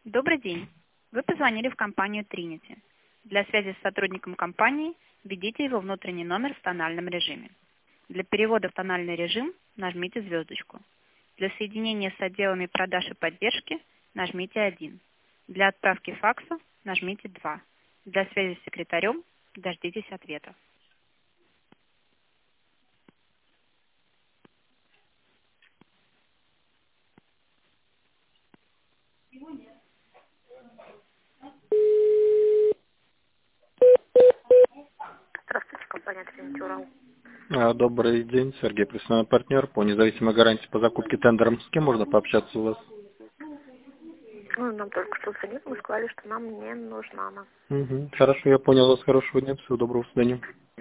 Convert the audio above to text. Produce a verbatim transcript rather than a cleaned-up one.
Добрый день. Вы позвонили в компанию Trinity. Для связи с сотрудником компании введите его внутренний номер в тональном режиме. Для перевода в тональный режим нажмите звездочку. Для соединения с отделами продаж и поддержки нажмите один. Для отправки факса нажмите два. Для связи с секретарем дождитесь ответа. Здравствуйте, компания Trinity Урал. А, Добрый день, Сергей, профессиональный партнер по независимой гарантии по закупке тендером. С кем можно пообщаться у вас? Ну, нам только что звонили, мы сказали, что нам не нужна она. Угу. Хорошо, я понял вас. Хорошего дня, всего доброго, до свидания.